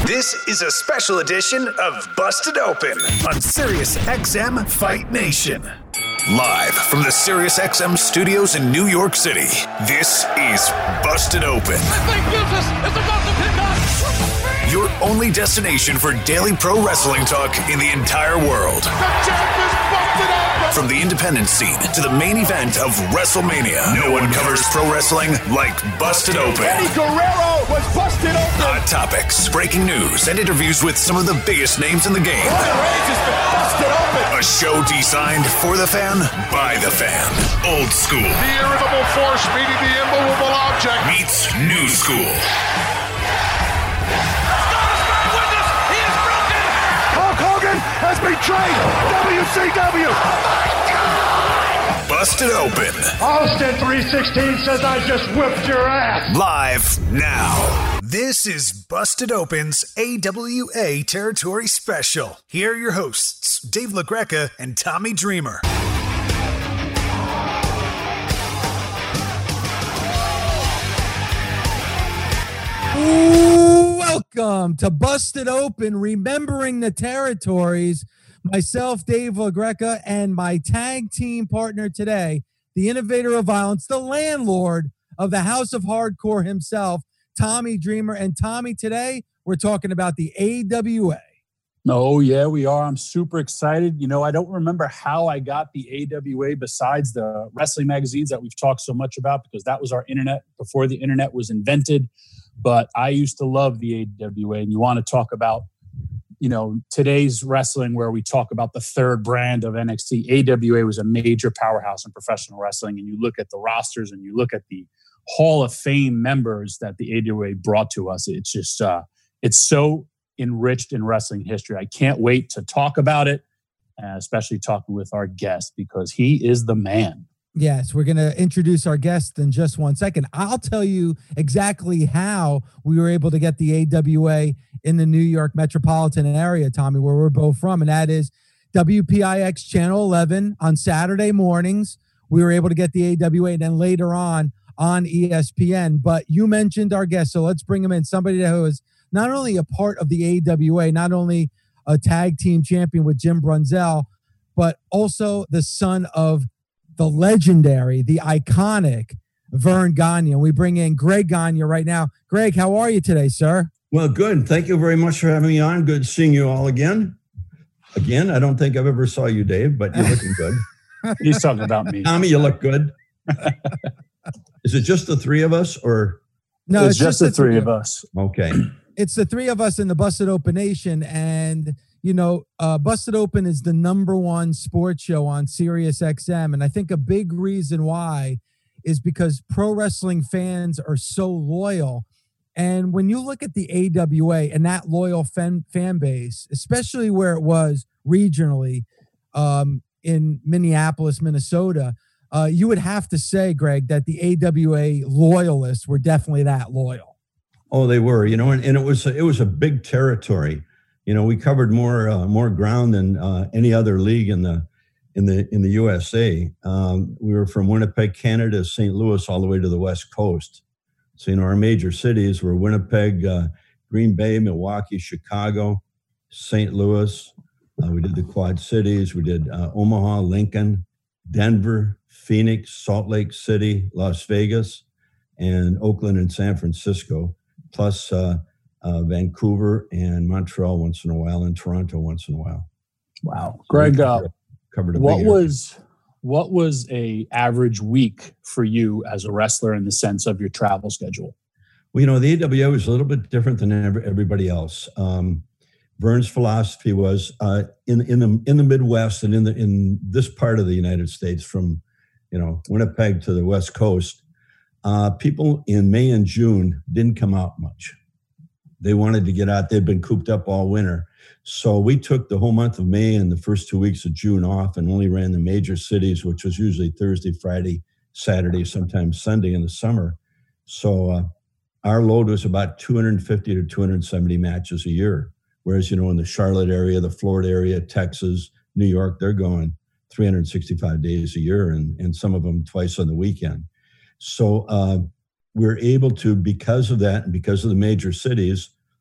This is a special edition of Busted Open on SiriusXM Fight Nation. Live from the SiriusXM studios in New York City, this is Busted Open. Your only destination for daily pro wrestling talk in the entire world. From the independent scene to the main event of WrestleMania, no one covers pro wrestling like Busted Open. Eddie Guerrero was busted open. Hot topics, breaking news, and interviews with some of the biggest names in the game. Roman Reigns has been busted open. A show designed for the fan, by the fan. Old school The irritable force meeting the immovable object. meets new school. Hulk Hogan has betrayed WCW. Busted Open. Austin 316 says I just whipped your ass. Live now. This is Busted Open's AWA Territory Special. Here are your hosts, Dave LaGreca and Tommy Dreamer. Welcome to Busted Open, remembering the territories. Myself, Dave LaGreca, and my tag team partner today, the innovator of violence, the landlord of the House of Hardcore himself, Tommy Dreamer. And Tommy, today we're talking about the AWA. Oh, yeah, we are. I'm super excited. You know, I don't remember how I got the AWA besides the wrestling magazines that we've talked so much about, because that was our internet before the internet was invented. But I used to love the AWA. And you want to talk about, you know, today's wrestling where we talk about the third brand of NXT. AWA was a major powerhouse in professional wrestling. And you look at the rosters and you look at the Hall of Fame members that the AWA brought to us. It's just, it's so enriched in wrestling history. I can't wait to talk about it, especially talking with our guest, because he is the man. Yes, we're going to introduce our guest in just 1 second. I'll tell you exactly how we were able to get the AWA in the New York metropolitan area, Tommy, where we're both from, and that is WPIX Channel 11 on Saturday mornings. We were able to get the AWA, and then later on ESPN. But you mentioned our guest, so let's bring him in. Somebody who is not only a part of the AWA, not only a tag team champion with Jim Brunzell, but also the son of the legendary, the iconic Vern Gagne. We bring in Greg Gagne right now. Greg, how are you today, sir? Well, good. Thank you very much for having me on. Good seeing you all again. I don't think I've ever saw you, Dave, but you're looking good. He's talking about me. Tommy, you look good. Is it just the three of us, or? No, it's just the three of us. Okay. It's the three of us in the Busted Open Nation. And, you know, Busted Open is the #1 sports show on SiriusXM. And I think a big reason why is because pro wrestling fans are so loyal. And when you look at the AWA and that loyal fan base, especially where it was regionally in Minneapolis, Minnesota, you would have to say, Greg, that the AWA loyalists were definitely that loyal. Oh, they were, you know, and it was a big territory. You know, we covered more ground than any other league in the USA. We were from Winnipeg, Canada, St. Louis, all the way to the West Coast. So, you know, our major cities were Winnipeg, Green Bay, Milwaukee, Chicago, St. Louis. We did the Quad Cities. We did Omaha, Lincoln, Denver, Phoenix, Salt Lake City, Las Vegas, and Oakland and San Francisco, plus Vancouver and Montreal once in a while, and Toronto once in a while. Wow. So Greg, covered a what was a average week for you as a wrestler in the sense of your travel schedule? Well, you know, the AWA was a little bit different than everybody else. Vern's philosophy was in the Midwest and in this part of the United States, from, you know, Winnipeg to the West Coast, people in May and June didn't come out much. They wanted to get out. They'd been cooped up all winter. So we took the whole month of May and the first 2 weeks of June off and only ran the major cities, which was usually Thursday, Friday, Saturday, sometimes Sunday in the summer. So our load was about 250 to 270 matches a year. Whereas, you know, in the Charlotte area, the Florida area, Texas, New York, they're going 365 days a year and some of them twice on the weekend. So we're able to, because of that and because of the major cities,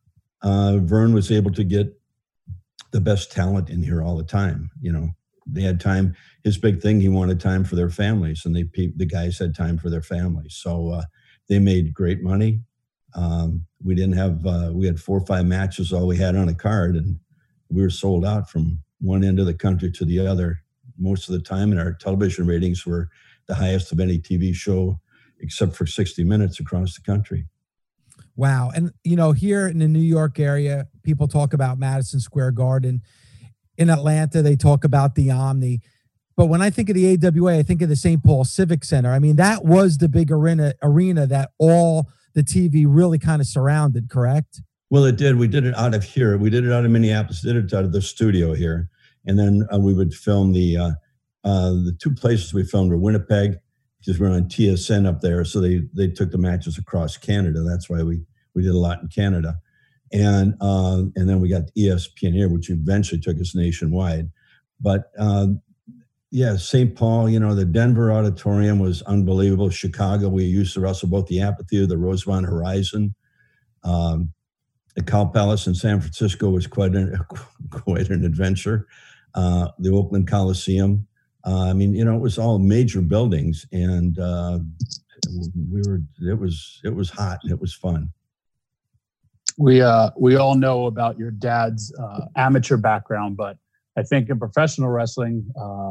Vern was able to get the best talent in here all the time. You know, they had time. His big thing, he wanted time for their families, and the guys had time for their families. So they made great money. We didn't have, we had 4 or 5 matches, all we had on a card, and we were sold out from one end of the country to the other most of the time. And our television ratings were the highest of any TV show, except for 60 Minutes across the country. Wow. And, you know, here in the New York area, people talk about Madison Square Garden. In Atlanta, they talk about the Omni. But when I think of the AWA, I think of the St. Paul Civic Center. I mean, that was the big arena that all the TV really kind of surrounded, correct? Well, it did. We did it out of here. We did it out of Minneapolis, did it out of the studio here. And then we would film the 2 places we filmed were Winnipeg, because we're on TSN up there. So they took the matches across Canada. That's why we did a lot in Canada. And then we got ESPN here, which eventually took us nationwide. But yeah, St. Paul, you know, the Denver Auditorium was unbelievable. Chicago, we used to wrestle both the Amphitheater, the Rosemont Horizon. The Cow Palace in San Francisco was quite an adventure. The Oakland Coliseum. I mean, you know, it was all major buildings, and it was hot. It was fun. We all know about your dad's amateur background, but I think in professional wrestling,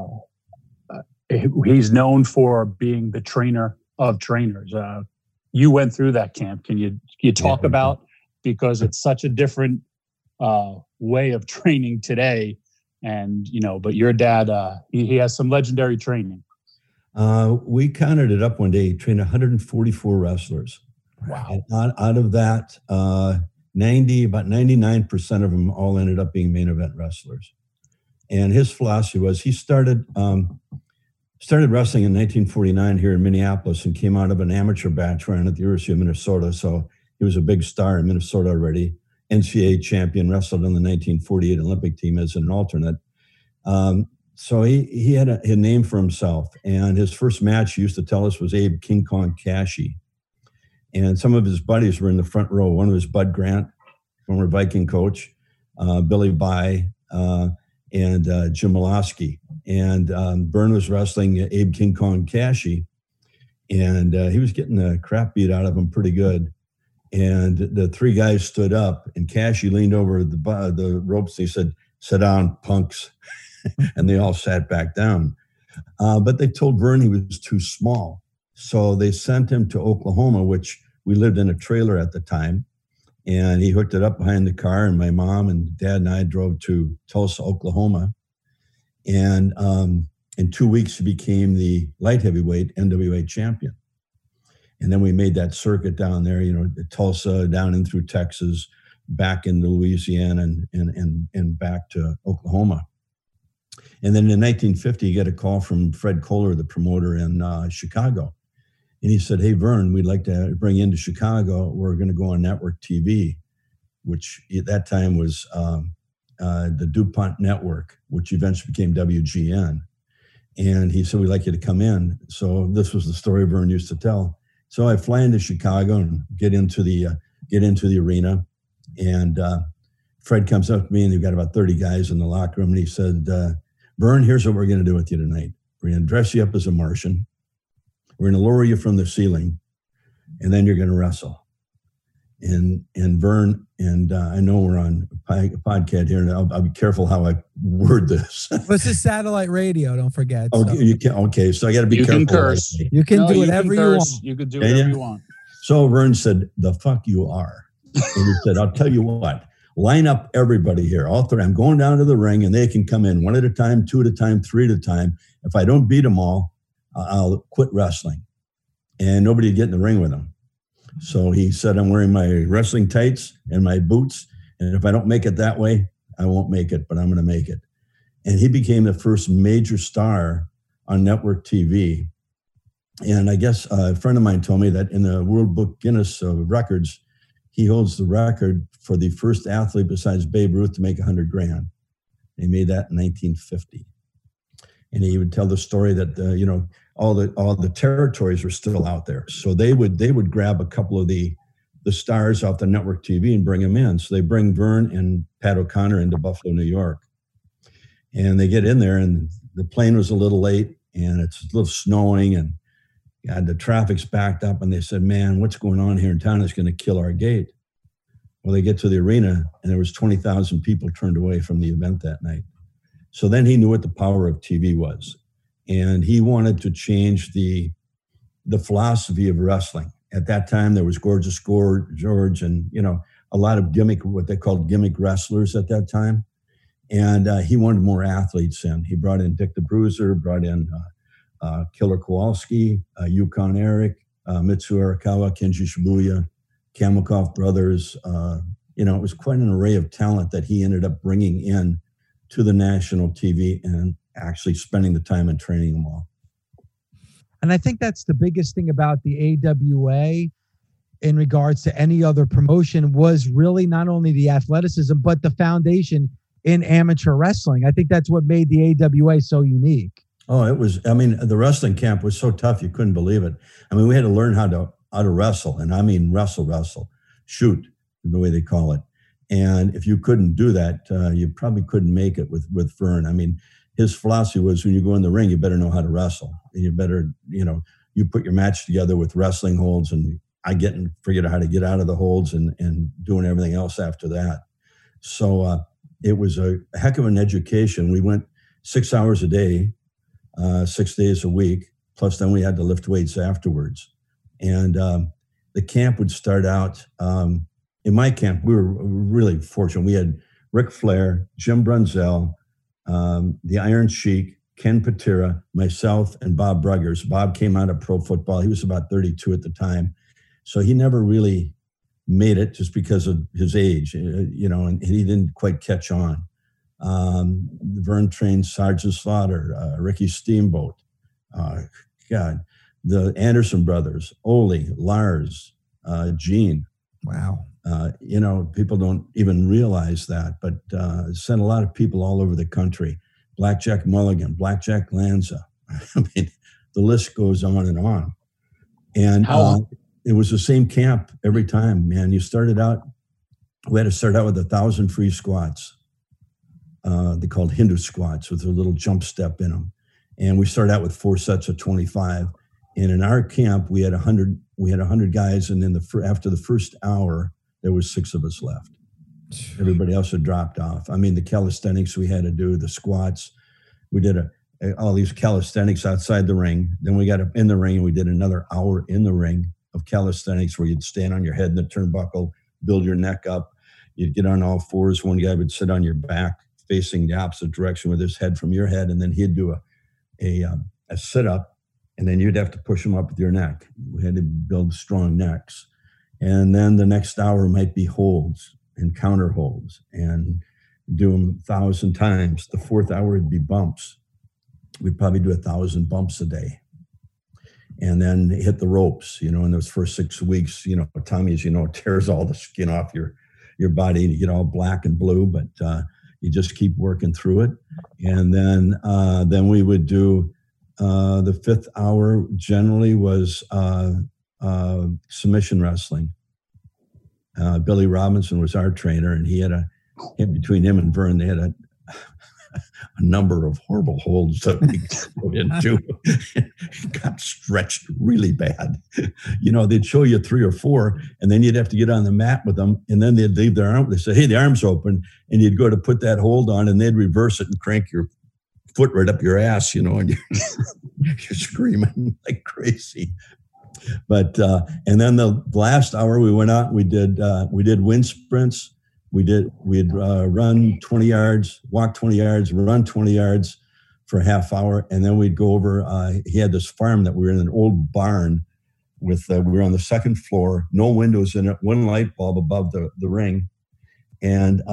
he's known for being the trainer of trainers. You went through that camp. Can you talk about, because it's such a different way of training today, and you know, but your dad, he has some legendary training. We counted it up one day. He trained 144 wrestlers. Wow! And out of that, about 99% of them all ended up being main event wrestlers. And his philosophy was, he started wrestling in 1949 here in Minneapolis and came out of an amateur batch running at the University of Minnesota. So he was a big star in Minnesota already. NCAA champion, wrestled on the 1948 Olympic team as an alternate. So he had a name for himself. And his first match, he used to tell us, was Abe King Kong Cashy. And some of his buddies were in the front row. One was Bud Grant, former Viking coach, Billy Bye, and Jim Malosky. And Vern was wrestling Abe King Kong Cashy, and he was getting the crap beat out of him pretty good. And the 3 guys stood up, and Cashy leaned over the ropes. And he said, "Sit down, punks." And they all sat back down. But they told Vern he was too small. So they sent him to Oklahoma, which we lived in a trailer at the time. And he hooked it up behind the car, and my mom and dad and I drove to Tulsa, Oklahoma. And in 2 weeks, he became the light heavyweight NWA champion. And then we made that circuit down there, you know, Tulsa, down in through Texas, back into Louisiana, and back to Oklahoma. And then in 1950, you get a call from Fred Kohler, the promoter in Chicago. And he said, "Hey, Vern, we'd like to bring you into Chicago. We're going to go on network TV," which at that time was the DuPont Network, which eventually became WGN. And he said, "We'd like you to come in." So this was the story Vern used to tell. So I fly into Chicago and get into the arena. And Fred comes up to me, and they've got about 30 guys in the locker room. And he said, "Vern, here's what we're going to do with you tonight. We're going to dress you up as a Martian. We're going to lower you from the ceiling, and then you're going to wrestle." And Vern, and I know we're on a podcast here, and I'll be careful how I word this. This is satellite radio, don't forget. So. Okay, so I got to be careful. You can curse. You can do whatever you want. You can do whatever you want. So Vern said, "The fuck you are." And he said, "I'll tell you what, line up everybody here, all 3. I'm going down to the ring, and they can come in 1 at a time, 2 at a time, 3 at a time. If I don't beat them all, I'll quit wrestling." And nobody would get in the ring with him. So he said, "I'm wearing my wrestling tights and my boots. And if I don't make it that way, I won't make it, but I'm going to make it." And he became the first major star on network TV. And I guess a friend of mine told me that in the World Book Guinness of Records, he holds the record for the first athlete besides Babe Ruth to make $100,000. He made that in 1950. And he would tell the story that, you know, all the territories were still out there. So they would grab a couple of the the stars off the network TV and bring them in. So they bring Vern and Pat O'Connor into Buffalo, New York. And they get in there, and the plane was a little late, and it's a little snowing, and God, the traffic's backed up. And they said, man, what's going on here in town is going to kill our gate. Well, they get to the arena, and there was 20,000 people turned away from the event that night. So then he knew what the power of TV was. And he wanted to change the philosophy of wrestling. At that time, there was Gorgeous George and, you know, a lot of what they called gimmick wrestlers at that time. And he wanted more athletes in. He brought in Dick the Bruiser, brought in Killer Kowalski, Yukon Eric, Mitsu Arakawa, Kenji Shibuya, Kamikoff Brothers. You know, it was quite an array of talent that he ended up bringing in to the national TV and actually spending the time and training them all. And I think that's the biggest thing about the AWA in regards to any other promotion was really not only the athleticism, but the foundation in amateur wrestling. I think that's what made the AWA so unique. Oh, it was, I mean, the wrestling camp was so tough, you couldn't believe it. I mean, we had to learn how to wrestle, and I mean wrestle, shoot, the way they call it. And if you couldn't do that, you probably couldn't make it with Vern. I mean, his philosophy was when you go in the ring, you better know how to wrestle. And you better, you know, you put your match together with wrestling holds, and I figured out how to get out of the holds and doing everything else after that. So it was a heck of an education. We went 6 hours a day, 6 days a week, plus then we had to lift weights afterwards. And the camp would start out, in my camp, we were really fortunate. We had Ric Flair, Jim Brunzell, the Iron Sheik, Ken Patera, myself, and Bob Bruggers. Bob came out of pro football. He was about 32 at the time. So he never really made it just because of his age, you know, and he didn't quite catch on. Vern trained Sergeant Slaughter, Ricky Steamboat, the Anderson brothers, Ole, Lars, Gene. Wow. You know, people don't even realize that, but sent a lot of people all over the country. Blackjack Mulligan, Blackjack Lanza. I mean, the list goes on and on. And it was the same camp every time, man. We had to start out with 1,000 free squats. They called Hindu squats with a little jump step in them. And we started out with 4 sets of 25. And in our camp, we had 100 guys. And then after the first hour, there was 6 of us left. Everybody else had dropped off. I mean, the calisthenics we had to do, the squats. We did all these calisthenics outside the ring. Then we got up in the ring and we did another hour in the ring of calisthenics where you'd stand on your head in the turnbuckle, build your neck up. You'd get on all fours. One guy would sit on your back facing the opposite direction with his head from your head. And then he'd do a sit-up, and then you'd have to push him up with your neck. We had to build strong necks. And then the next hour might be holds and counter holds and do them 1,000 times. The 4th hour would be bumps. We'd probably do 1,000 bumps a day. And then hit the ropes, you know, in those first 6 weeks, you know, Tommy, as you know, tears all the skin off your body and you get all black and blue, but you just keep working through it. And then we would do the 5th hour generally was submission wrestling. Billy Robinson was our trainer, and he had between him and Vern, they had a number of horrible holds that we go into. It got stretched really bad. You know, they'd show you 3 or 4, and then you'd have to get on the mat with them, and then they'd leave their arm. They say, hey, the arm's open, and you'd go to put that hold on, and they'd reverse it and crank your foot right up your ass, you know, and you're screaming like crazy. But and then the last hour we went out, we did wind sprints. We'd run 20 yards, walk 20 yards, run 20 yards for a half hour, and then we'd go over. He had this farm that we were in an old barn with. We were on the 2nd floor, no windows in it, 1 light bulb above the ring, and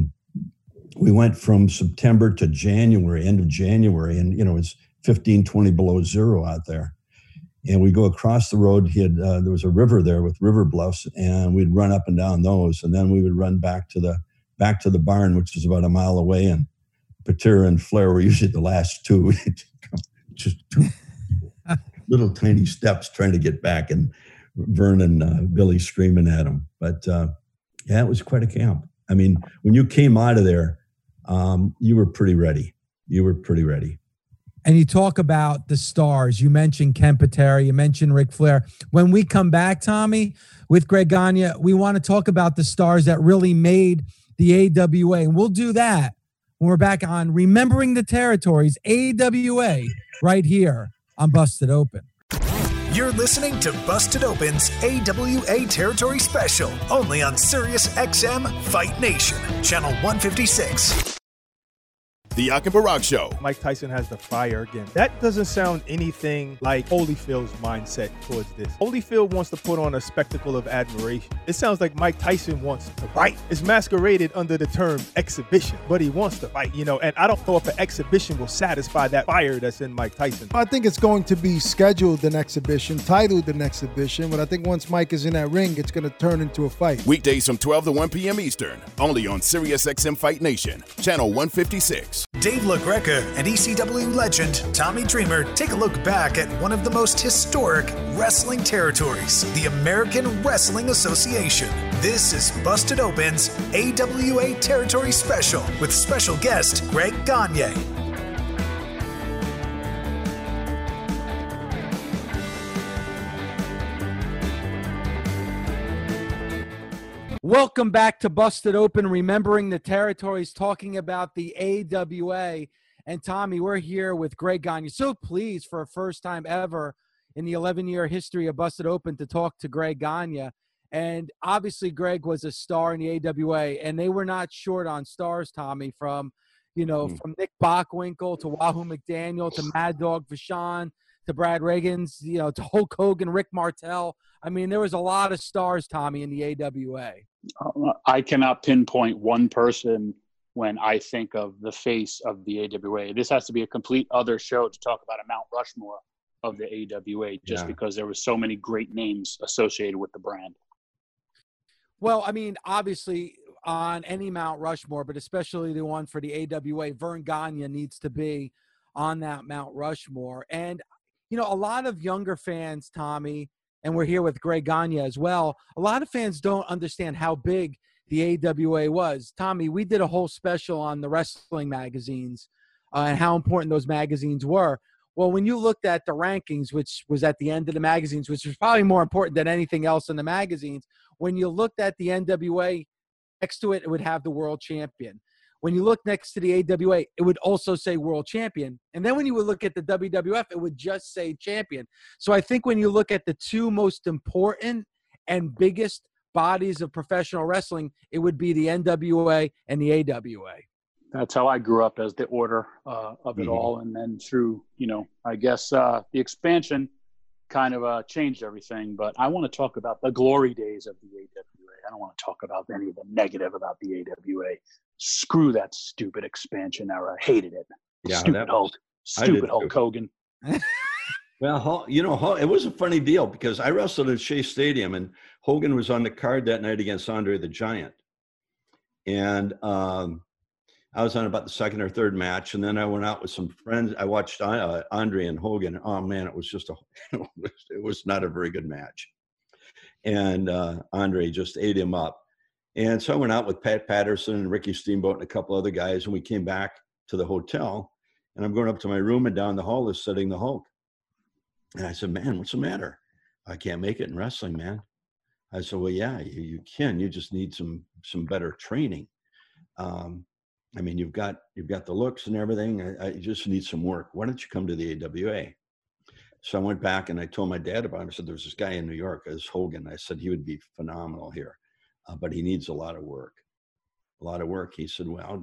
we went from September to January, end of January, and you know it's 15, 20 below zero out there. And we go across the road. There was a river there with river bluffs, and we'd run up and down those. And then we would run back to the barn, which is about a mile away. And Patera and Flair were usually the last 2, just 2 little tiny steps trying to get back. And Vern and Billy screaming at him. But yeah, it was quite a camp. I mean, when you came out of there, you were pretty ready. You were pretty ready. And you talk about the stars. You mentioned Ken Patera. You mentioned Ric Flair. When we come back, Tommy, with Greg Gagne, we want to talk about the stars that really made the AWA. And we'll do that when we're back on Remembering the Territories, AWA, right here on Busted Open. You're listening to Busted Open's AWA Territory Special, only on Sirius XM Fight Nation, Channel 156. The Yak and Barack Show. Mike Tyson has the fire again. That doesn't sound anything like Holyfield's mindset towards this. Holyfield wants to put on a spectacle of admiration. It sounds like Mike Tyson wants to fight. It's masqueraded under the term exhibition, but he wants to fight, and I don't know if an exhibition will satisfy that fire that's in Mike Tyson. I think it's going to be scheduled an exhibition, titled an exhibition, but I think once Mike is in that ring, it's going to turn into a fight. Weekdays from 12 to 1 p.m. Eastern, only on Sirius XM Fight Nation, Channel 156. Dave LaGreca and ECW legend Tommy Dreamer take a look back at one of the most historic wrestling territories, the American Wrestling Association. This is Busted Open's AWA Territory Special with special guest Greg Gagne. Welcome back to Busted Open, Remembering the Territories, talking about the AWA. And Tommy, we're here with Greg Gagne. So pleased for a first time ever in the 11-year history of Busted Open to talk to Greg Gagne. And obviously Greg was a star in the AWA, and they were not short on stars, Tommy, from Nick Bockwinkel to Wahoo McDaniel to Mad Dog Vachon to Brad Riggins, to Hulk Hogan, Rick Martel. I mean, there was a lot of stars, Tommy, in the AWA. I cannot pinpoint one person when I think of the face of the AWA. This has to be a complete other show to talk about a Mount Rushmore of the AWA, just because there were so many great names associated with the brand. Well, I mean, obviously on any Mount Rushmore, but especially the one for the AWA, Vern Gagne needs to be on that Mount Rushmore. And, a lot of younger fans, Tommy, and we're here with Greg Gagne as well, a lot of fans don't understand how big the AWA was. Tommy, we did a whole special on the wrestling magazines and how important those magazines were. Well, when you looked at the rankings, which was at the end of the magazines, which was probably more important than anything else in the magazines, when you looked at the NWA, next to it, it would have the world champion. When you look next to the AWA, it would also say world champion. And then when you would look at the WWF, it would just say champion. So I think when you look at the two most important and biggest bodies of professional wrestling, it would be the NWA and the AWA. That's how I grew up, as the order of it all. And then through, I guess the expansion kind of changed everything. But I want to talk about the glory days of the AWA. I don't want to talk about any of the negative about the AWA. Screw that stupid expansion era. I hated it. Yeah, stupid Hulk. Stupid Hulk Hogan. Well, it was a funny deal because I wrestled at Shea Stadium and Hogan was on the card that night against Andre the Giant. And I was on about the second or third match. And then I went out with some friends. I watched Andre and Hogan. Oh man, it was just it was not a very good match. And Andre just ate him up. And so I went out with Pat Patterson and Ricky Steamboat and a couple other guys, and we came back to the hotel. And I'm going up to my room, and down the hall is sitting the Hulk. And I said, "Man, what's the matter? I can't make it in wrestling, man." I said, "Well, yeah, you can. You just need some better training. I mean, you've got the looks and everything. I just need some work. Why don't you come to the AWA?" So I went back and I told my dad about it. I said, "There's this guy in New York, this Hogan." I said, "He would be phenomenal here. But he needs a lot of work." He said, "Well,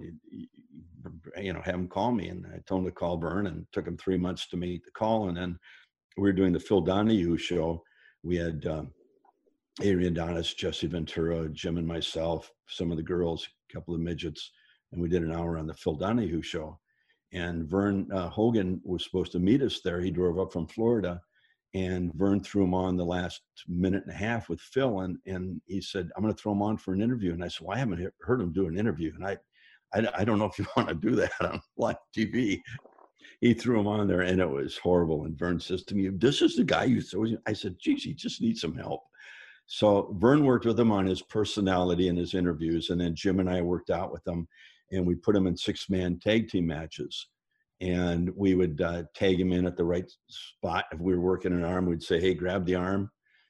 have him call me." And I told him to call Vern, and it took him 3 months to make the call. And then we were doing the Phil Donahue show. We had Adrian Adonis, Jesse Ventura, Jim and myself, some of the girls, a couple of midgets. And we did an hour on the Phil Donahue show. And Vern Hogan was supposed to meet us there. He drove up from Florida. And Vern threw him on the last minute and a half with Phil. And he said, "I'm going to throw him on for an interview." And I said, "Well, I haven't heard him do an interview. And I don't know if you want to do that on live TV." He threw him on there, and it was horrible. And Vern says to me, "This is the guy you throw." I said, "Geez, he just needs some help." So Vern worked with him on his personality and his interviews, and then Jim and I worked out with him, and we put him in 6-man tag team matches. And we would tag him in at the right spot. If we were working an arm, we'd say, "Hey, grab the arm,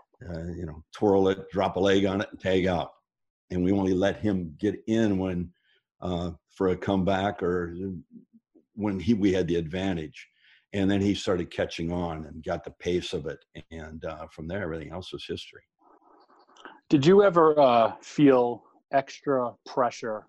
twirl it, drop a leg on it, and tag out." And we only let him get in when for a comeback or when we had the advantage. And then he started catching on and got the pace of it. And from there, everything else was history. Did you ever feel extra pressure?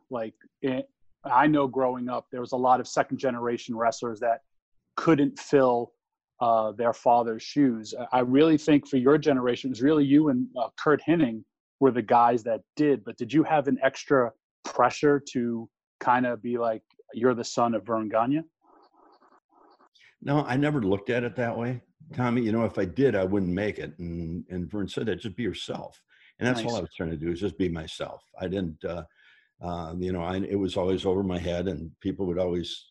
I know growing up, there was a lot of second-generation wrestlers that couldn't fill their father's shoes. I really think for your generation, it was really you and Kurt Hennig were the guys that did. But did you have an extra pressure to kind of be like, you're the son of Vern Gagne? No, I never looked at it that way, Tommy. If I did, I wouldn't make it. And Vern said that, just be yourself. And that's all I was trying to do, is just be myself. I didn't, it was always over my head, and people would always,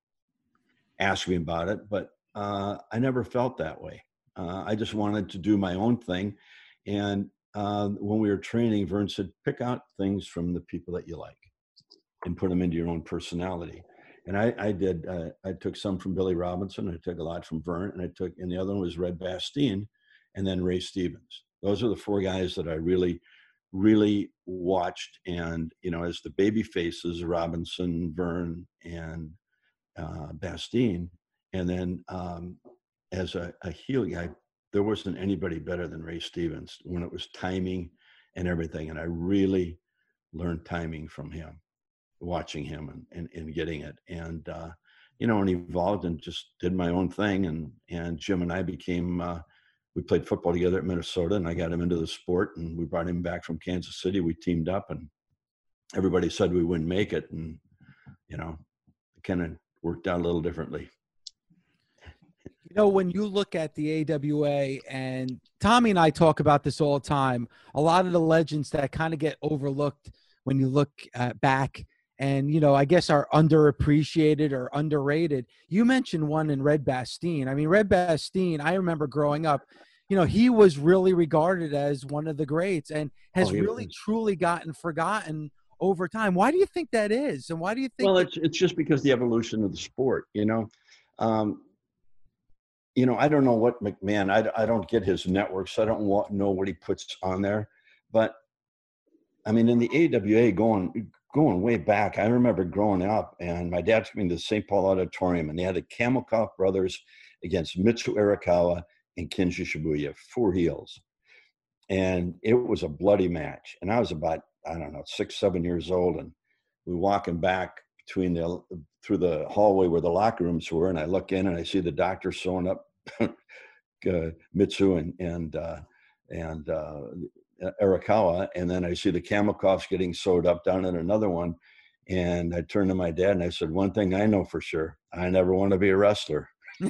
ask me about it. But I never felt that way. I just wanted to do my own thing. And when we were training, Vern said, pick out things from the people that you like and put them into your own personality. And I did. I took some from Billy Robinson. I took a lot from Vern, and the other one was Red Bastien, and then Ray Stevens. Those are the 4 guys that I really, really watched. And as the baby faces, Robinson, Vern, and Bastien, and then as a heel guy, there wasn't anybody better than Ray Stevens when it was timing and everything. And I really learned timing from him, watching him and getting it. And, and evolved and just did my own thing. And Jim and I became, we played football together at Minnesota, and I got him into the sport, and we brought him back from Kansas City. We teamed up, and everybody said we wouldn't make it. And, it kind of worked out a little differently. When you look at the AWA, and Tommy and I talk about this all the time, a lot of the legends that kind of get overlooked when you look back and, I guess are underappreciated or underrated. You mentioned one in Red Bastien. I mean, Red Bastien, I remember growing up, he was really regarded as one of the greats and has really truly gotten forgotten over time. Why do you think that is? And why do you think? Well, it's just because the evolution of the sport, I don't know what McMahon, I don't get his networks. I don't know what he puts on there. But, I mean, in the AWA going way back, I remember growing up, and my dad took me to the St. Paul Auditorium, and they had the Kamelkoff brothers against Mitsu Arakawa and Kenji Shibuya, 4 heels. And it was a bloody match. And I was about, 6, 7 years old, and we walking back through the hallway where the locker rooms were, and I look in and I see the doctor sewing up Mitsu and Arakawa, and then I see the Kamelkoffs getting sewed up down in another one, and I turned to my dad and I said, "One thing I know for sure, I never want to be a wrestler."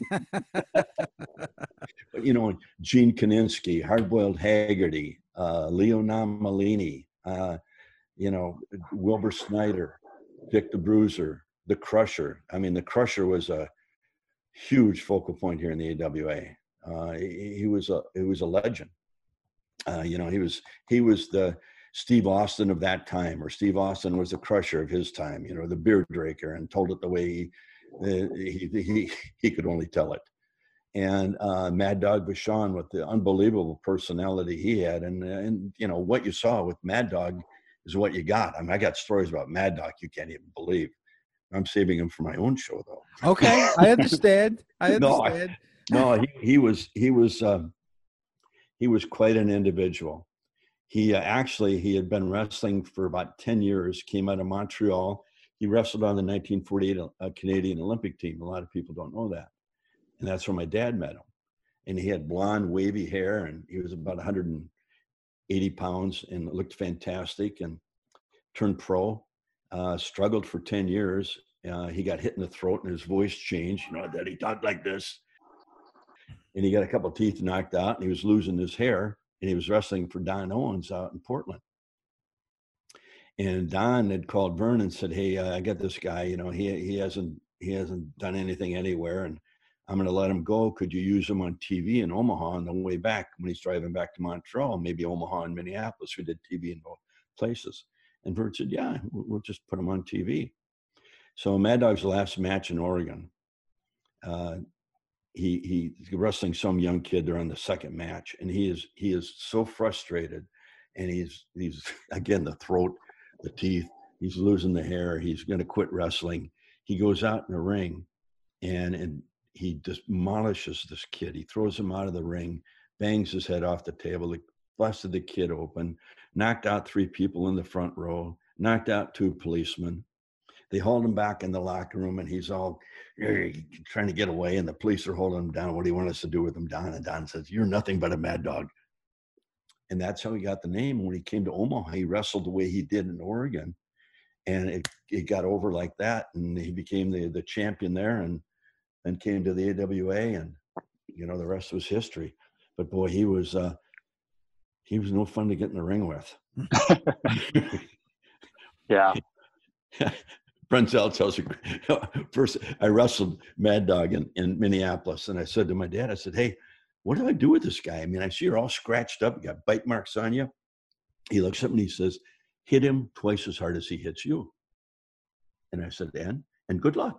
But, Gene Kaninsky, Hardboiled Haggerty, Leo Namalini, Wilbur Snyder, Dick the Bruiser, the Crusher. I mean, the Crusher was a huge focal point here in the AWA. He was a legend. He was the Steve Austin of that time, or Steve Austin was the Crusher of his time. The beard raker, and told it the way he could only tell it. And Mad Dog Vachon, with the unbelievable personality he had, and what you saw with Mad Dog is what you got. I mean, I got stories about Mad Dog you can't even believe. I'm saving him for my own show, though. Okay, I understand. He was quite an individual. He had been wrestling for about 10 years. Came out of Montreal. He wrestled on the 1948 Canadian Olympic team. A lot of people don't know that, and that's where my dad met him. And he had blonde, wavy hair, and he was about 180 pounds and looked fantastic. And turned pro. Struggled for 10 years. He got hit in the throat and his voice changed. That he talked like this. And he got a couple of teeth knocked out, and he was losing his hair. And he was wrestling for Don Owens out in Portland. And Don had called Vern and said, "Hey, I got this guy. He hasn't he hasn't done anything anywhere, and I'm going to let him go. Could you use him on TV in Omaha on the way back when he's driving back to Montreal, maybe Omaha and Minneapolis? We did TV in both places. And Vern said, yeah, we'll just put him on TV. So Mad Dog's last match in Oregon, he's wrestling some young kid. They're on the second match, and he is so frustrated, and he's again, the throat, the teeth, he's losing the hair. He's going to quit wrestling. He goes out in the ring, and he demolishes this kid. He throws him out of the ring, bangs his head off the table, busted the kid open, knocked out 3 people in the front row, knocked out 2 policemen. They hold him back in the locker room, and he's all trying to get away, and the police are holding him down. What do you want us to do with him, Don? And Don says, you're nothing but a mad dog. And that's how he got the name. When he came to Omaha, he wrestled the way he did in Oregon, and it got over like that, and he became the champion there, and then came to the AWA, and the rest was history. But boy, he was no fun to get in the ring with. Yeah. Brenzel tells you, first I wrestled Mad Dog in Minneapolis, and I said to my dad, I said, hey, what do I do with this guy? I mean, I see you're all scratched up, you got bite marks on you. He looks at me and he says, hit him twice as hard as he hits you. And I said, and good luck.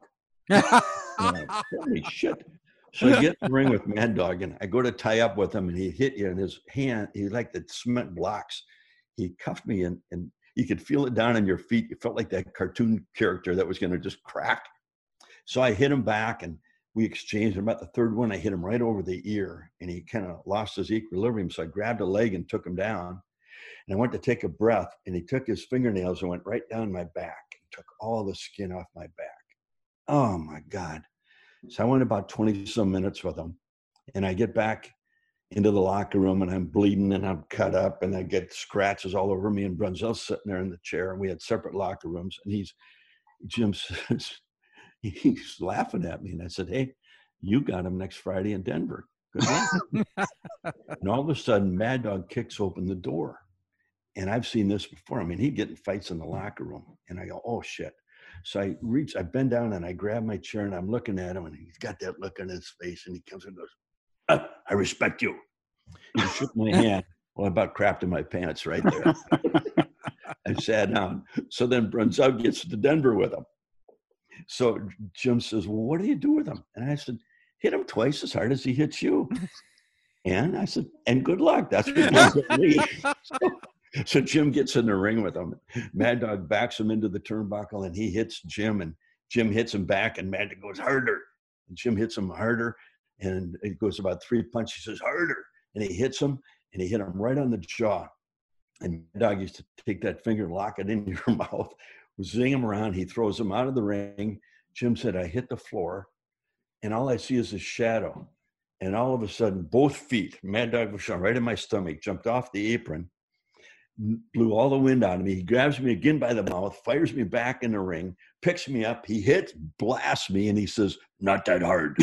Holy shit. So I get in the ring with Mad Dog, and I go to tie up with him, and he hit you in his hand. He like the cement blocks. He cuffed me, and you could feel it down on your feet. You felt like that cartoon character that was going to just crack. So I hit him back, and we exchanged. About the third one, I hit him right over the ear, and he kind of lost his equilibrium. So I grabbed a leg and took him down. And I went to take a breath, and he took his fingernails and went right down my back. He took all the skin off my back. Oh, my God. So I went about 20-some minutes with him, and I get back into the locker room, and I'm bleeding, and I'm cut up, and I get scratches all over me, and Brunzel's sitting there in the chair, and we had separate locker rooms, and Jim says, he's laughing at me, and I said, hey, you got him next Friday in Denver. Good luck. And all of a sudden, Mad Dog kicks open the door, and I've seen this before. I mean, he'd get in fights in the locker room, and I go, oh, shit. So I bend down, and I grab my chair, and I'm looking at him, and he's got that look on his face, and he comes and goes, I respect you. He shook my hand. Well, I about crapped in my pants right there. I sat down. So then Brunzel gets to Denver with him. So Jim says, well, what do you do with him? And I said, hit him twice as hard as he hits you. And I said, and good luck. That's what Jim told me. So Jim gets in the ring with him. Mad Dog backs him into the turnbuckle, and he hits Jim, and Jim hits him back, and Mad Dog goes harder. And Jim hits him harder, and it goes about 3 punches. He says, harder. And he hits him, and he hit him right on the jaw. And Mad Dog used to take that finger and lock it in your mouth, zing him around. He throws him out of the ring. Jim said, I hit the floor, and all I see is a shadow. And all of a sudden, both feet, Mad Dog was shot right in my stomach, jumped off the apron, blew all the wind out of me. He grabs me again by the mouth, fires me back in the ring, picks me up. He hits, blasts me, and he says, not that hard.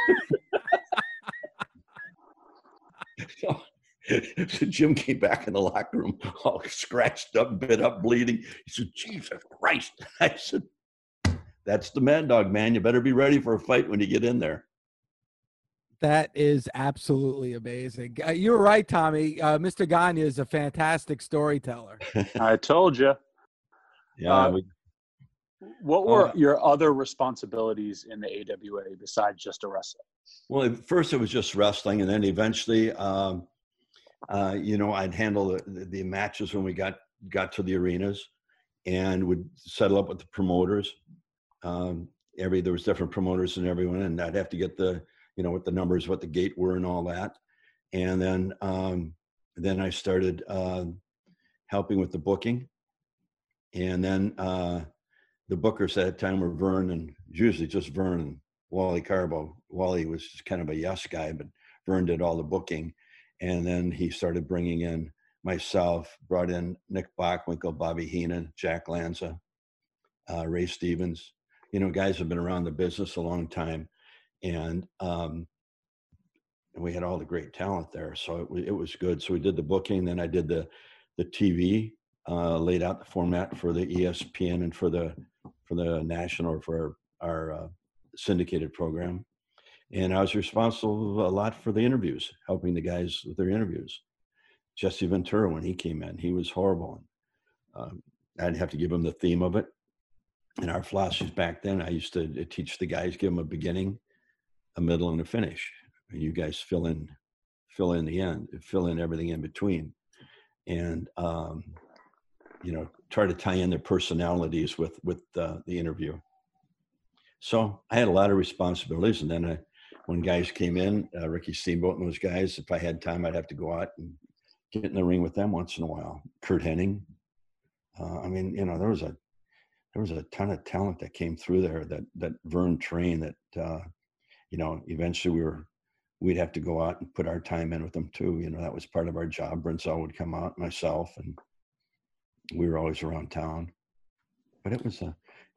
So Jim came back in the locker room, all scratched up, bit up, bleeding. He said, Jesus Christ. I said, that's the Mad Dog, man. You better be ready for a fight when you get in there. That is absolutely amazing. You're right, Tommy. Mr. Gagne is a fantastic storyteller. I told you. Yeah. What were your other responsibilities in the AWA besides just a wrestler? Well, at first it was just wrestling, and then eventually, I'd handle the matches when we got to the arenas, and would settle up with the promoters. There was different promoters and everyone, and I'd have to get what the numbers, what the gate were, and all that. And then I started helping with the booking, and then the bookers at that time were Vern, and usually just Vern and Wally Carbo. Wally was just kind of a yes guy, but Vern did all the booking. And then he started bringing in myself, brought in Nick Bockwinkel, Bobby Heenan, Jack Lanza, Ray Stevens, guys have been around the business a long time. And we had all the great talent there. So it was good. So we did the booking. Then I did the TV, laid out the format for the ESPN and for the national, or for our syndicated program. And I was responsible a lot for the interviews, helping the guys with their interviews. Jesse Ventura, when he came in, he was horrible. I'd have to give him the theme of it. And our philosophies back then, I used to teach the guys, give them a beginning, a middle, and a finish. And you guys fill in the end, fill in everything in between. And, try to tie in their personalities with the interview. So I had a lot of responsibilities. And then when guys came in, Ricky Steamboat and those guys, if I had time, I'd have to go out and get in the ring with them once in a while. Kurt Hennig. There was a ton of talent that came through there that Vern trained that, eventually we'd have to go out and put our time in with them too. That was part of our job. Brinzel would come out, myself, and we were always around town. But it was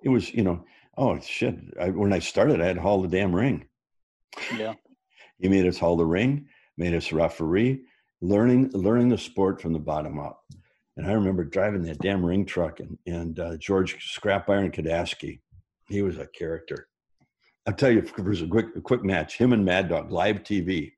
oh shit. When I started, I had to haul the damn ring. Yeah. He made us haul the ring, made us referee, learning the sport from the bottom up. And I remember driving that damn ring truck and George Scrap Iron Kadaski. He was a character. I'll tell you, there was a quick match, him and Mad Dog, live TV.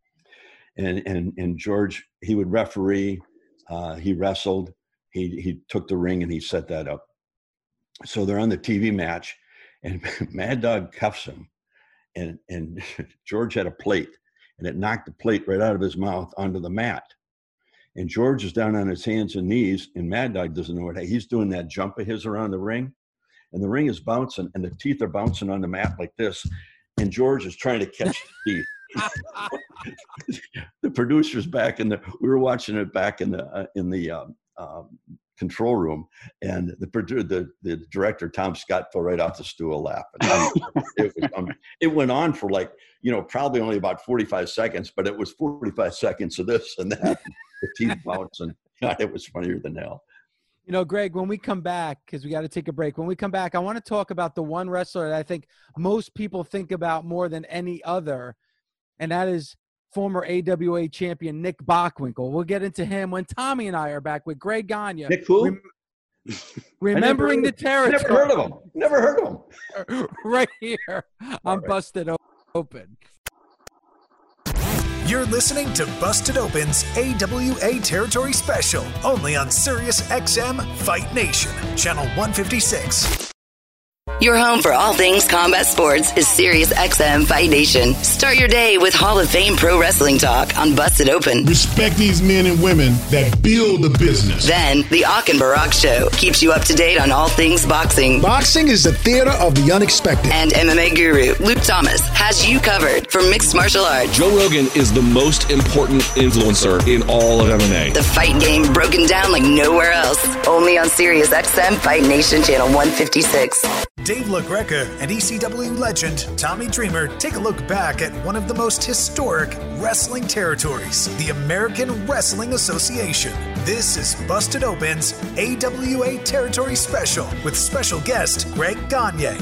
And George, he would referee, he wrestled, he took the ring and he set that up. So they're on the TV match and Mad Dog cuffs him. And George had a plate and it knocked the plate right out of his mouth onto the mat. And George is down on his hands and knees, and Mad Dog doesn't know what he's doing, that jump of his around the ring. And the ring is bouncing, and the teeth are bouncing on the mat like this. And George is trying to catch the teeth. The producer's back we were watching it back in the control room, and the director, Tom Scott, fell right off the stool laughing. It went on for probably only about 45 seconds, but it was 45 seconds of this and that. The teeth bouncing. God, it was funnier than hell. Greg, when we come back, because we got to take a break, when we come back, I want to talk about the one wrestler that I think most people think about more than any other, and that is former AWA champion Nick Bockwinkel. We'll get into him when Tommy and I are back with Greg Gagne. Nick who? Remembering the territory. Never heard of him. Right here on Busted Open. You're listening to Busted Open's AWA Territory Special, only on Sirius XM Fight Nation, Channel 156. Your home for all things combat sports is Sirius XM Fight Nation. Start your day with Hall of Fame Pro Wrestling Talk on Busted Open. Respect these men and women that build the business. Then, the Ak and Barak Show keeps you up to date on all things boxing. Boxing is the theater of the unexpected. And MMA guru Luke Thomas has you covered for mixed martial arts. Joe Rogan is the most important influencer in all of MMA. The fight game broken down like nowhere else. Only on Sirius XM Fight Nation, Channel 156. Dave LaGreca and ECW legend Tommy Dreamer take a look back at one of the most historic wrestling territories, the American Wrestling Association. This is Busted Open's AWA Territory Special with special guest Greg Gagne.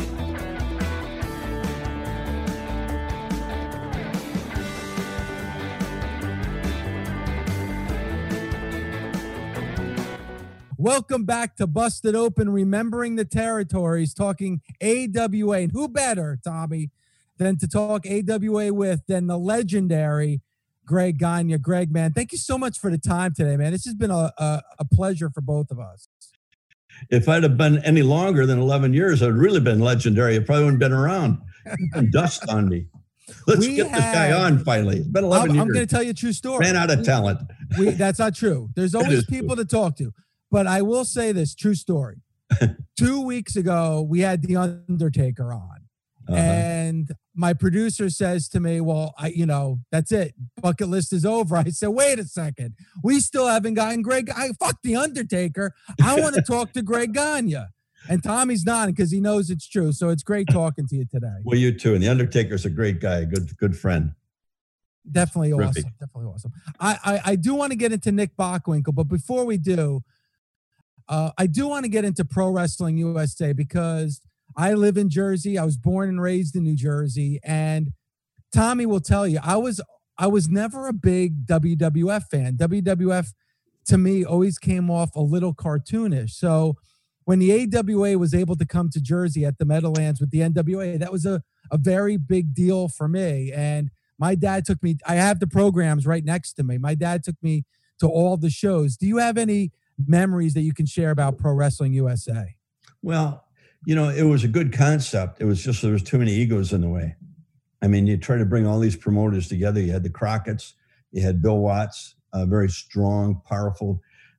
Welcome back to Busted Open, remembering the territories, talking AWA. And who better, Tommy, than to talk AWA than the legendary Greg Gagne. Greg, man, thank you so much for the time today, man. This has been a pleasure for both of us. If I'd have been any longer than 11 years, I'd really been legendary. It probably wouldn't have been around. Dust on me. Let's get this guy on finally. It's been 11 years. I'm going to tell you a true story. Ran out of talent. That's not true. There's always people to talk to. But I will say this, true story. 2 weeks ago, we had The Undertaker on. And my producer says to me, well, that's it. Bucket list is over. I said, wait a second. We still haven't gotten Greg. Fuck The Undertaker. I want to talk to Greg Gagne. And Tommy's nodding because he knows it's true. So it's great talking to you today. Well, you too. And The Undertaker's a great guy, good friend. Definitely Terrific. Awesome. Definitely awesome. I do want to get into Nick Bockwinkel, but before we do, I do want to get into Pro Wrestling USA because I live in Jersey. I was born and raised in New Jersey. And Tommy will tell you, I was never a big WWF fan. WWF, to me, always came off a little cartoonish. So when the AWA was able to come to Jersey at the Meadowlands with the NWA, that was a very big deal for me. And my dad took me, I have the programs right next to me. My dad took me to all the shows. Do you have any memories that you can share about Pro Wrestling USA? Well, it was a good concept. It was just there was too many egos in the way. I mean, you try to bring all these promoters together. You had the Crockett's, you had Bill Watts, very strong, powerful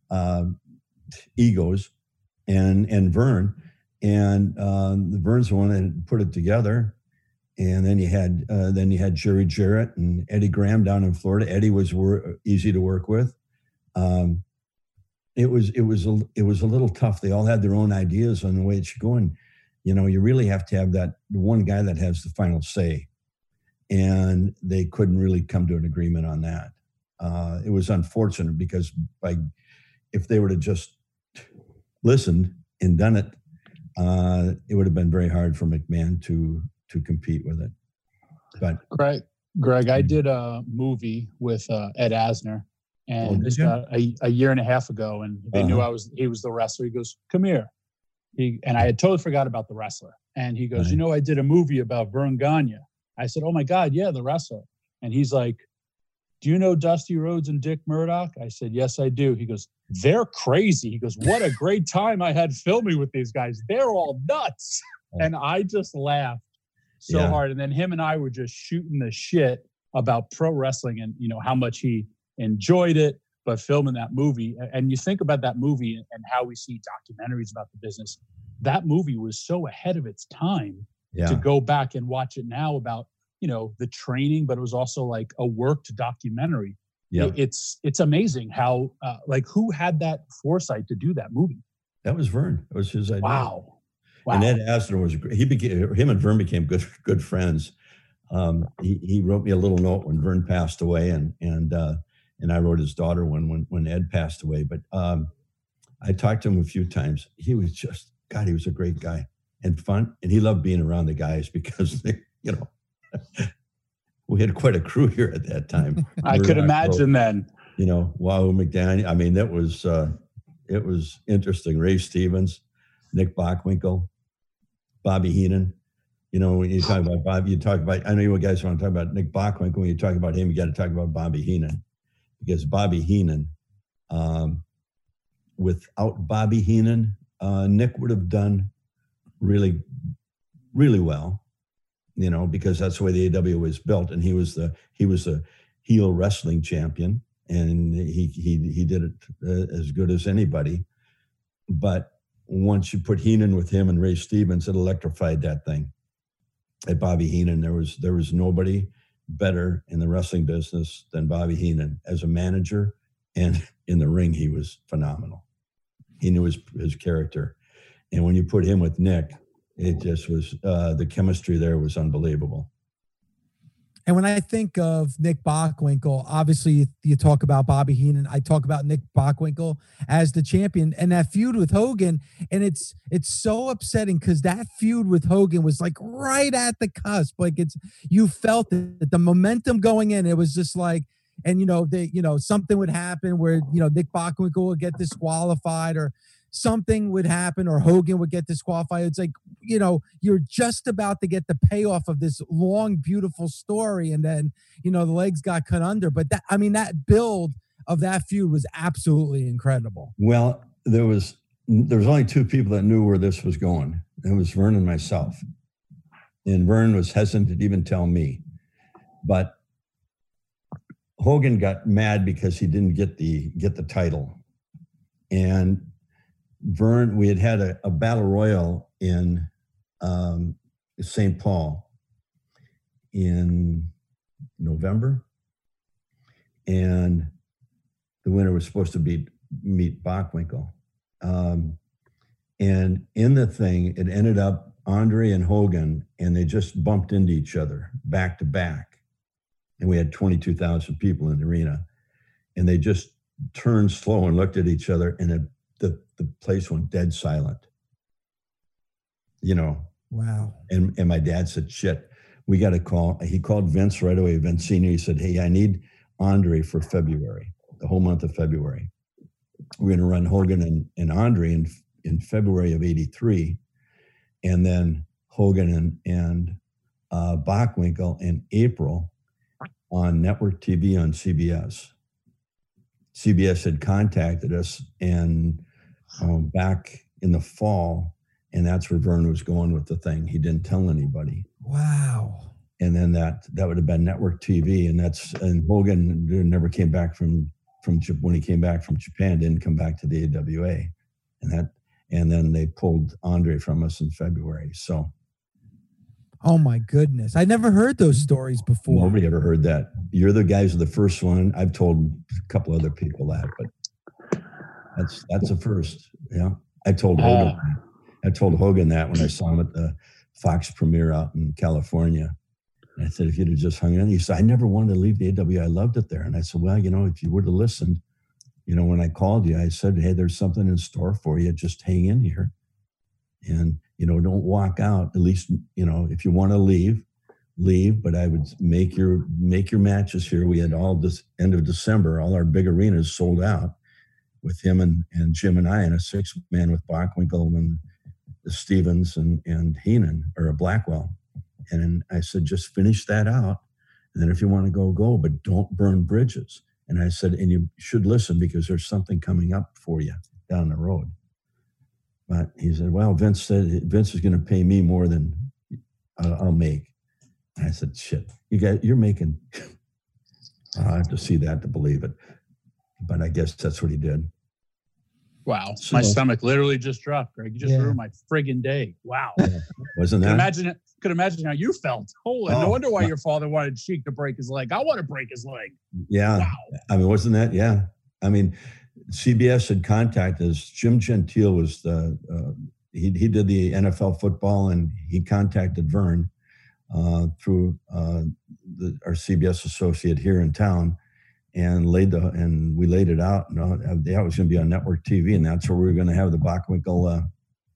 egos, and Vern. And the Vern's the one that put it together. And then you had Jerry Jarrett and Eddie Graham down in Florida. Eddie was easy to work with. It was a little tough. They all had their own ideas on the way it should go. And, you really have to have the one guy that has the final say. And they couldn't really come to an agreement on that. It was unfortunate because if they were to just listened and done it, it would have been very hard for McMahon to compete with it. But Greg, I did a movie with Ed Asner, and a year and a half ago, and they knew he was the wrestler. He goes, "Come here," and I had totally forgot about the wrestler. And he goes, I did a movie about Vern Gagne. I said, "Oh my God, yeah, the wrestler." And he's like, "Do you know Dusty Rhodes and Dick Murdoch?" I said, "Yes, I do." He goes, "They're crazy." He goes, "What a great time I had filming with these guys. They're all nuts." And I just laughed so hard. And then him and I were just shooting the shit about pro wrestling and, how much he enjoyed it, but filming that movie. And you think about that movie and how we see documentaries about the business. That movie was so ahead of its time to go back and watch it now about, the training, but it was also like a worked documentary. Yeah. It's amazing how, who had that foresight to do that movie? That was Vern. It was his idea. Wow. And Ed Asner was great. Him and Vern became good friends. He wrote me a little note when Vern passed away, and I wrote his daughter one when Ed passed away. But I talked to him a few times. He was just he was a great guy and fun, and he loved being around the guys because we had quite a crew here at that time. I could imagine then. Wahoo McDaniel. I mean, it was interesting. Ray Stevens, Nick Bockwinkel, Bobby Heenan. When you talk about Bobby, I know you guys want to talk about Nick Bockwinkel. When you talk about him, you got to talk about Bobby Heenan, because Bobby Heenan, without Bobby Heenan, Nick would have done really, really well, because that's the way the AWA was built. And he was a heel wrestling champion, and he did it as good as anybody. But once you put Heenan with him and Ray Stevens, it electrified that thing. At Bobby Heenan, there was nobody better in the wrestling business than Bobby Heenan. As a manager and in the ring, he was phenomenal. He knew his character. And when you put him with Nick, it just was, the chemistry there was unbelievable. And when I think of Nick Bockwinkel, obviously you talk about Bobby Heenan. I talk about Nick Bockwinkel as the champion, and that feud with Hogan. And it's so upsetting because that feud with Hogan was like right at the cusp. Like you felt it, the momentum going in. It was just like, and something would happen where Nick Bockwinkel would get disqualified, or something would happen, or Hogan would get disqualified. It's like, you're just about to get the payoff of this long, beautiful story. And then, the legs got cut under. But that build of that feud was absolutely incredible. Well, there was only two people that knew where this was going. It was Vern and myself. And Vern was hesitant to even tell me. But Hogan got mad because he didn't get the title. And Vern, we had a battle royal in St. Paul in November, and the winner was supposed to meet Bockwinkel. And in the thing, it ended up Andre and Hogan, and they just bumped into each other back to back. And we had 22,000 people in the arena, and they just turned slow and looked at each other, and the place went dead silent. Wow. And my dad said, "Shit, we got to call." He called Vince right away, Vince Sr. He said, "Hey, I need Andre for February, the whole month of February. We're going to run Hogan and Andre in February of '83, and then Hogan and Bockwinkel in April on network TV on CBS. CBS had contacted us and back in the fall, and that's where Vern was going with the thing. He didn't tell anybody. Wow. And then that would have been network TV, and Hogan never came back from when he came back from Japan, didn't come back to the AWA, and then they pulled Andre from us in February. So. Oh my goodness. I never heard those stories before. Nobody ever heard that. You're the guys are the first one. I've told a couple other people that, but that's the first. Yeah. I told Hogan that when I saw him at the Fox premiere out in California. And I said, if you'd have just hung in, he said, I never wanted to leave the AWA. I loved it there. And I said, well, if you would have listened, when I called you, I said, hey, there's something in store for you. Just hang in here. And, don't walk out. At least, if you want to leave, but I would make your matches here. We had all this end of December, all our big arenas sold out with him and Jim and I, and a 6-man with Bockwinkel and Stevens and Heenan or a Blackwell. And I said, just finish that out. And then if you want to go, but don't burn bridges. And I said, and you should listen because there's something coming up for you down the road. But he said, well, Vince is going to pay me more than I'll make. And I said, shit, you're making, I have to see that to believe it. But I guess that's what he did. Wow. My stomach literally just dropped, Greg. You just ruined my friggin' day. Wow. Yeah. Wasn't that? Could imagine how you felt. No wonder why your father wanted Sheik to break his leg. I want to break his leg. Yeah. Wow. I mean, wasn't that? Yeah. I mean, CBS had contacted us. Jim Gentile was he did the NFL football, and he contacted Vern through our CBS associate here in town, and we laid it out. And that was going to be on network TV, and that's where we were going to have the Bockwinkel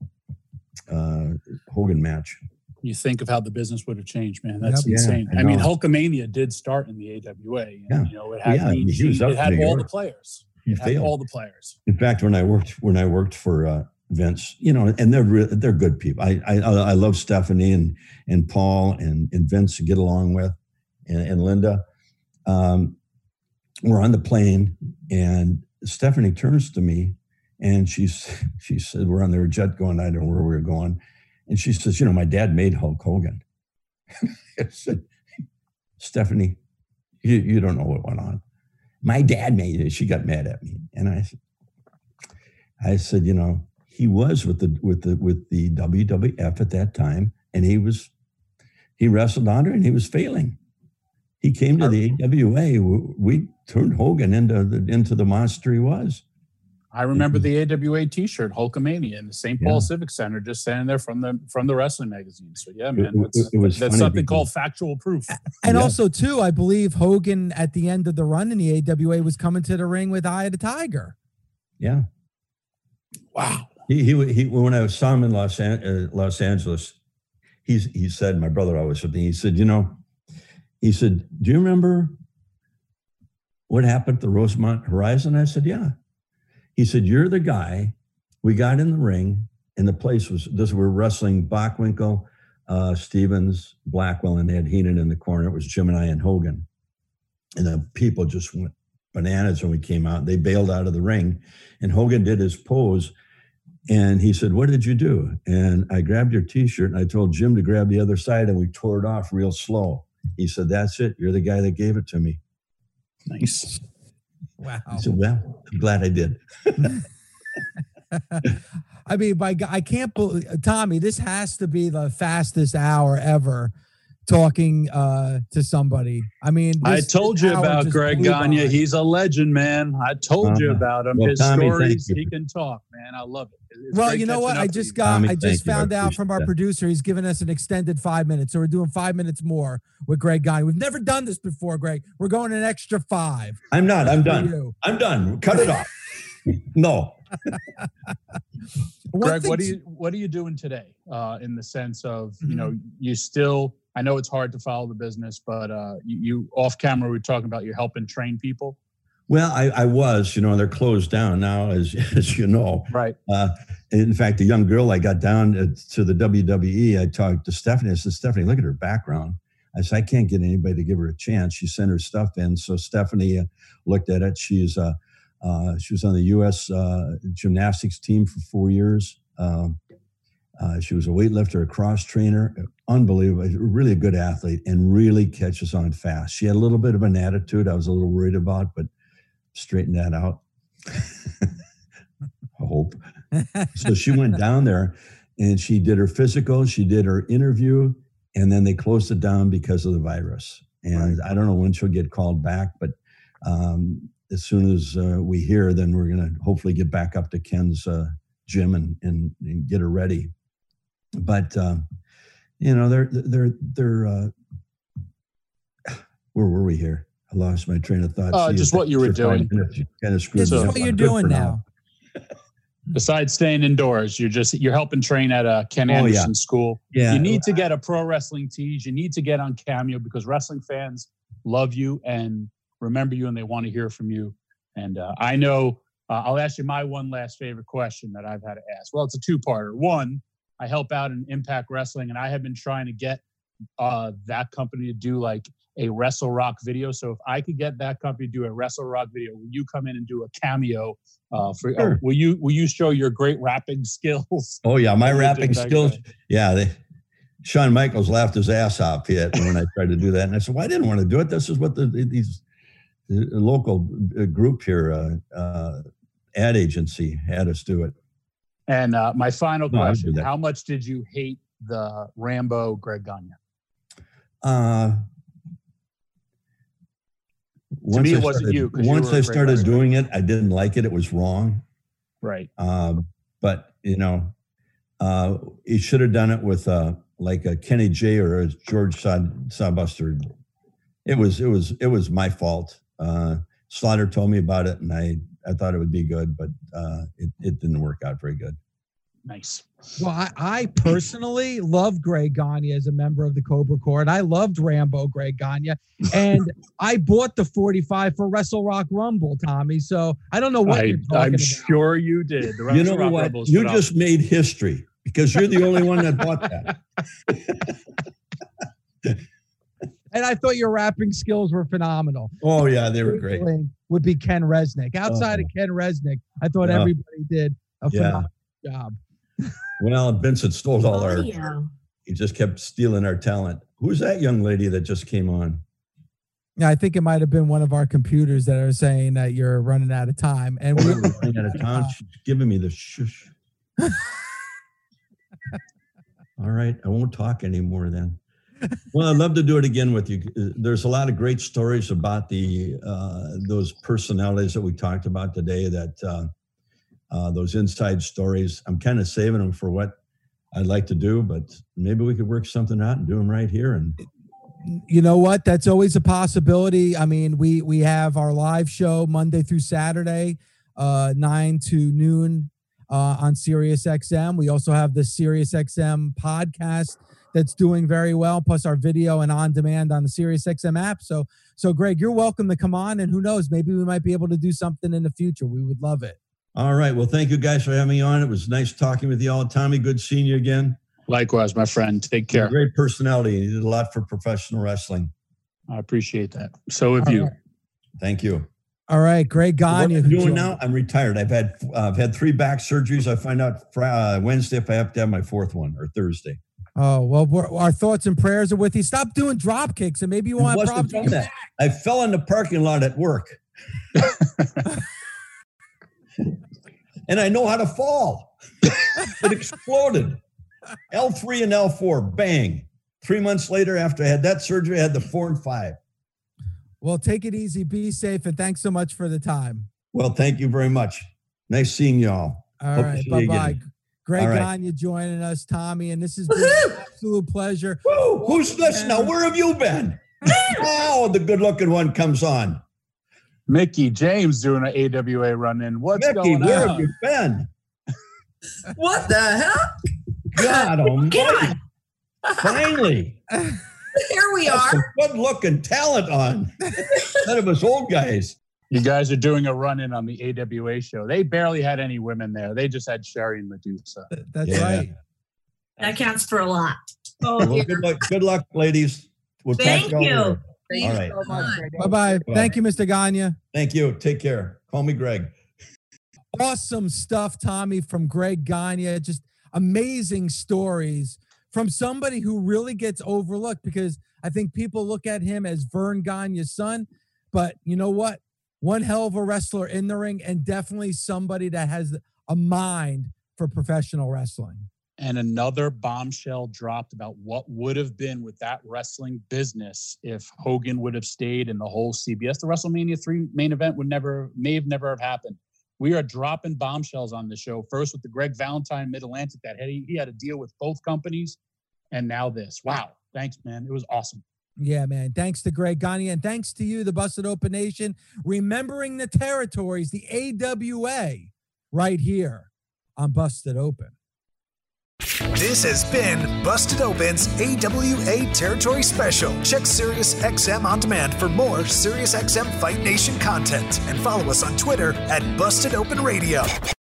Hogan match. You think of how the business would have changed, man. That's insane. I mean, Hulkamania did start in the AWA. And, it had all the players. It had all the players. In fact, when I worked for Vince, and they're good people. I love Stephanie and Paul and Vince to get along with, and Linda. We're on the plane, and Stephanie turns to me, and she said, we're on their jet going, I don't know where we were going. And she says, my dad made Hulk Hogan. I said, Stephanie, you don't know what went on. My dad made it. She got mad at me. And I said, he was with the WWF at that time, and he wrestled Andre, and he was failing. He came to the AWA. We turned Hogan into the monster he was. I remember the AWA T-shirt, Hulkamania, in the St. Paul Civic Center, just standing there from the wrestling magazine. So yeah, man, that's something called factual proof. And also, too, I believe Hogan at the end of the run in the AWA was coming to the ring with Eye of the Tiger. Yeah. Wow. He when I saw him in Los Angeles, he said, my brother always said, he said, do you remember what happened at the Rosemont Horizon? I said, yeah. He said, you're the guy. We got in the ring, and the place we're wrestling Bockwinkel, Stevens, Blackwell, and they had Heenan in the corner. It was Jim and I and Hogan. And the people just went bananas when we came out. They bailed out of the ring, and Hogan did his pose. And he said, what did you do? And I grabbed your T-shirt, and I told Jim to grab the other side, and we tore it off real slow. He said, that's it. You're the guy that gave it to me. Nice. Wow. I said, well, I'm glad I did. I mean, I can't believe, Tommy, this has to be the fastest hour ever talking to somebody. I mean, I told you about Greg Gagne. He's a legend, man. I told you about him. Well, his Tommy, stories, he can talk, man. I love it. Well, you know what? I just found out from our producer, he's given us an extended 5 minutes. So we're doing 5 minutes more with Greg Gagne. We've never done this before, Greg. We're going an extra 5. I'm done. I'm done. Cut it off. No. Greg, what are you doing today? In the sense of, you still, I know it's hard to follow the business, but you off camera, we were talking about you're helping train people. Well, I was, they're closed down now, as you know. Right. In fact, the young girl I got down to the WWE, I talked to Stephanie. I said, Stephanie, look at her background. I said, I can't get anybody to give her a chance. She sent her stuff in. So Stephanie looked at it. She was on the U.S. Gymnastics team for 4 years. She was a weightlifter, a cross trainer, unbelievable, really a good athlete, and really catches on fast. She had a little bit of an attitude I was a little worried about, but straightened that out. I hope. So she went down there and she did her physical, she did her interview, and then they closed it down because of the virus. And I don't know when she'll get called back, but as soon as we hear, then we're going to hopefully get back up to Ken's gym and get her ready. But they're where were we here? I lost my train of thought. Just what you were doing. Kind of screwed what you're doing now. Besides staying indoors, you're helping train at Ken Anderson School. Yeah. You need to get a Pro Wrestling Tees. You need to get on Cameo because wrestling fans love you and remember you, and they want to hear from you. And I know I'll ask you my one last favorite question that I've had to ask. Well, it's a two-parter. One, I help out in Impact Wrestling, and I have been trying to get that company to do like a Wrestle Rock video. So if I could get that company to do a Wrestle Rock video, will you come in and do a cameo? Sure. Will you show your great rapping skills? Oh yeah, my rapping skills. Yeah, Shawn Michaels laughed his ass off when I tried to do that, and I said, "Well, I didn't want to do it. This is what these local group here, ad agency, had us do it." And my final question: how much did you hate the Rambo Greg Gagne? To me, it wasn't you. Once I started doing it, I didn't like it. It was wrong. Right. But he should have done it with like a Kenny J or a George Sawbuster. It was my fault. Slaughter told me about it, and I thought it would be good, but it didn't work out very good. Nice. Well, I personally love Greg Gagne as a member of the Cobra Corps. I loved Rambo Greg Gagne, and I bought the 45 for Wrestle Rock Rumble, Tommy. So I don't know what you're talking I'm about. sure you did. The You know what? You just made history because you're the only one that bought that. And I thought your rapping skills were phenomenal. Oh yeah, they were great. Would be Ken Resnick. Outside of Ken Resnick, I thought everybody did a phenomenal job. Well, Vincent stole all our. He just kept stealing our talent. Who's that young lady that just came on? Yeah, I think it might have been one of our computers that are saying that you're running out of time. And we're running out of time. She's giving me the shush. All right, I won't talk anymore then. Well, I'd love to do it again with you. There's a lot of great stories about those personalities that we talked about today. Those inside stories. I'm kind of saving them for what I'd like to do, but maybe we could work something out and do them right here. And you know what? That's always a possibility. I mean, we have our live show Monday through Saturday, 9 to noon on Sirius XM. We also have the Sirius XM podcast that's doing very well, plus our video and on demand on the Sirius XM app. So Greg, you're welcome to come on, and who knows, maybe we might be able to do something in the future. We would love it. All right. Well, thank you guys for having me on. It was nice talking with you all. Tommy, good seeing you again. Likewise, my friend. Take care. You're a great personality. You did a lot for professional wrestling. I appreciate that. So have you. Right. Thank you. All right, Greg Gagne. What I'm doing now, I'm retired. I've had 3 back surgeries. I find out Wednesday if I have to have my 4th one, or Thursday. Oh, well, our thoughts and prayers are with you. Stop doing drop kicks, and maybe you won't have problems with that. I fell in the parking lot at work. And I know how to fall. It exploded. L3 and L4, bang. 3 months later, after I had that surgery, I had the 4 and 5. Well, take it easy, be safe, and thanks so much for the time. Well, thank you very much. Nice seeing y'all. All right, bye-bye. Greg Gagne joining us, Tommy, and this has been an absolute pleasure. Woo! Who's this now? Where have you been? Oh, the good-looking one comes on. Mickey James doing an AWA run-in. What's Mickey, going on? where have you been? What the hell? God almighty. Finally. Here we are. Some good-looking talent on. None of us old guys. You guys are doing a run-in on the AWA show. They barely had any women there. They just had Sherry and Medusa. That's right. That counts for a lot. Oh, well, good luck, ladies. We'll Thank you. All Thank right. Bye-bye. Thank you, Mr. Gagne. Thank you. Take care. Call me Greg. Awesome stuff, Tommy, from Greg Gagne. Just amazing stories from somebody who really gets overlooked, because I think people look at him as Vern Gagne's son. But you know what? One hell of a wrestler in the ring, and definitely somebody that has a mind for professional wrestling. And another bombshell dropped about what would have been with that wrestling business if Hogan would have stayed, and the whole CBS, the WrestleMania 3 main event may have never happened. We are dropping bombshells on the show. First with the Greg Valentine Mid-Atlantic that he had to deal with both companies, and now this. Wow. Thanks, man. It was awesome. Yeah, man. Thanks to Greg Gagne, and thanks to you, the Busted Open Nation, remembering the territories, the AWA, right here on Busted Open. This has been Busted Open's AWA Territory Special. Check SiriusXM On Demand for more SiriusXM Fight Nation content, and follow us on Twitter at Busted Open Radio.